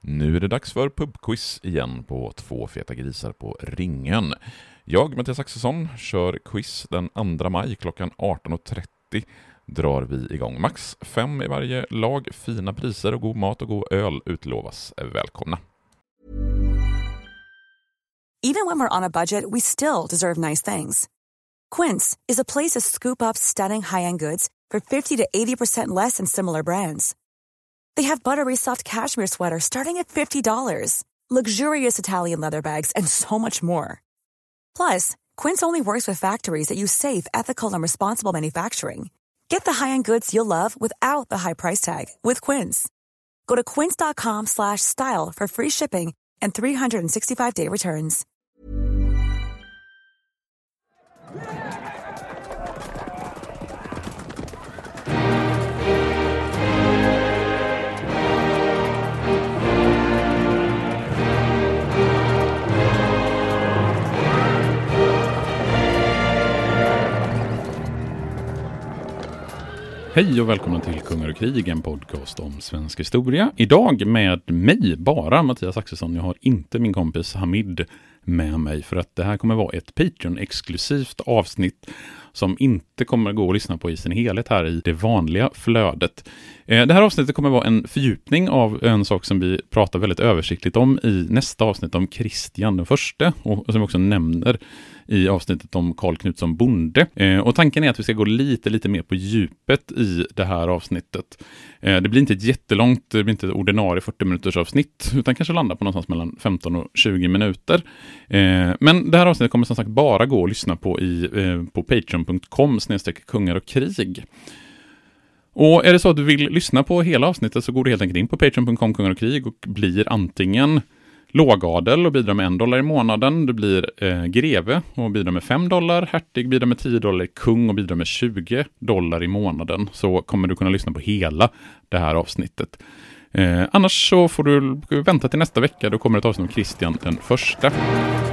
Nu är det dags för pubquiz igen på Två feta grisar på ringen. Jag, Mattias Axelsson, kör quiz den 2 maj klockan 18.30. Drar vi igång. Max 5 i varje lag, fina priser och god mat och god öl utlovas. Välkomna! Even when we're on a budget, we still deserve nice things. Quince is a place to scoop up stunning high-end goods for 50 to 80% less than similar brands. They have buttery soft cashmere sweaters starting at $50, luxurious Italian leather bags, and so much more. Plus, Quince only works with factories that use safe, ethical, and responsible manufacturing. Get the high-end goods you'll love without the high price tag with Quince. Go to quince.com/style for free shipping and 365-day returns. Hej och välkomna till Kungar och krig, en podcast om svensk historia. Idag med mig, bara Mattias Axelsson. Jag har inte min kompis Hamid med mig för att det här kommer vara ett Patreon-exklusivt avsnitt som inte kommer gå att lyssna på i sin helhet här i det vanliga flödet. Det här avsnittet kommer vara en fördjupning av en sak som vi pratar väldigt översiktligt om i nästa avsnitt om Kristian den förste och som vi också nämner i avsnittet om Karl Knutsson bonde. Och tanken är att vi ska gå lite mer på djupet i det här avsnittet. Det blir inte ett jättelångt, det blir inte ett ordinarie 40 minuters avsnitt utan kanske landa på någonstans mellan 15 och 20 minuter. Men det här avsnittet kommer som sagt bara gå att lyssna på på patreon.com/kungar och krig. Och är det så att du vill lyssna på hela avsnittet så går du helt enkelt in på patreon.com/kungar och krig och blir antingen lågadel och bidrar med $1 i månaden. Du blir greve och bidrar med $5, hertig bidrar med $10, kung och bidrar med $20 i månaden. Så kommer du kunna lyssna på hela det här avsnittet. Annars så får du vänta till nästa vecka. Då kommer ett avsnitt om Kristian den första.